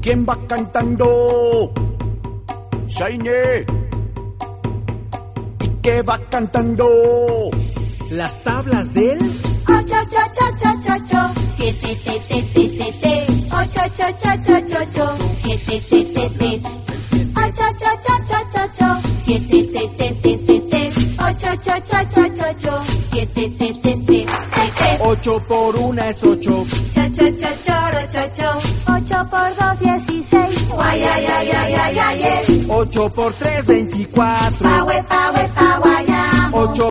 ¿Quién va cantando? Shiny. ¿Y qué va cantando? Las tablas del 8, 7, 8, 7, 7, 8 por 1 es 8. 8 por 2, 16. 8 por 3, 24. 8